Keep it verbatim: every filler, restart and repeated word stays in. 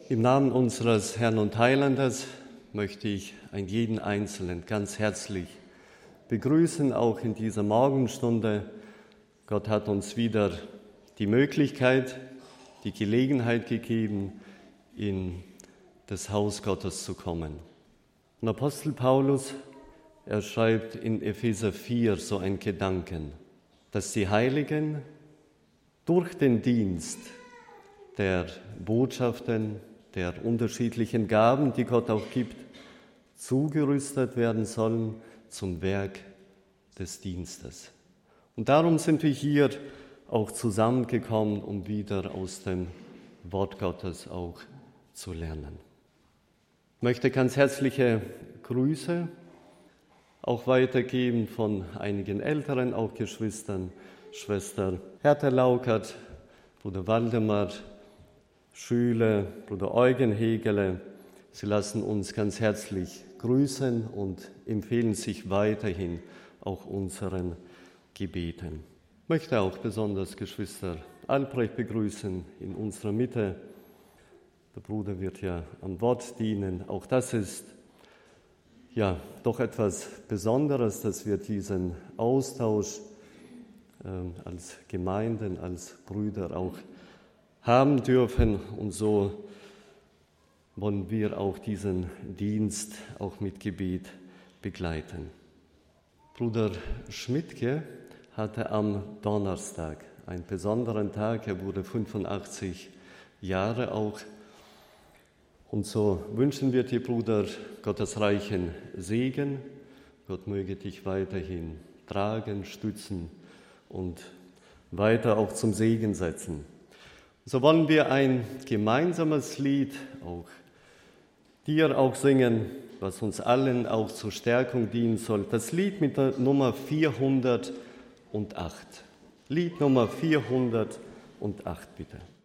Im Namen unseres Herrn und Heilandes möchte ich einen jeden Einzelnen ganz herzlich begrüßen, auch in dieser Morgenstunde. Gott hat uns wieder die Möglichkeit, die Gelegenheit gegeben, in das Haus Gottes zu kommen. Und Apostel Paulus, er schreibt in Epheser vier so einen Gedanken, dass die Heiligen durch den Dienst der Botschaften, der unterschiedlichen Gaben, die Gott auch gibt, zugerüstet werden sollen zum Werk des Dienstes. Und darum sind wir hier auch zusammengekommen, um wieder aus dem Wort Gottes auch zu lernen. Ich möchte ganz herzliche Grüße auch weitergeben von einigen älteren, auch Geschwistern, Schwester Hertha Laukert, Bruder Waldemar Schüle, Bruder Eugen Hegele. Sie lassen uns ganz herzlich grüßen und empfehlen sich weiterhin auch unseren Gebeten. Ich möchte auch besonders Geschwister Albrecht begrüßen in unserer Mitte. Der Bruder wird ja am Wort dienen. Auch das ist ja doch etwas Besonderes, dass wir diesen Austausch äh, als Gemeinden, als Brüder auch haben dürfen. Und so wollen wir auch diesen Dienst auch mit Gebet begleiten. Bruder Schmidtke hatte am Donnerstag einen besonderen Tag. Er wurde fünfundachtzig Jahre auch. Und so wünschen wir dir, Bruder, Gottes reichen Segen. Gott möge dich weiterhin tragen, stützen und weiter auch zum Segen setzen. So wollen wir ein gemeinsames Lied auch dir auch singen, was uns allen auch zur Stärkung dienen soll. Das Lied mit der Nummer vierhundertacht. Lied Nummer vierhundertacht, bitte.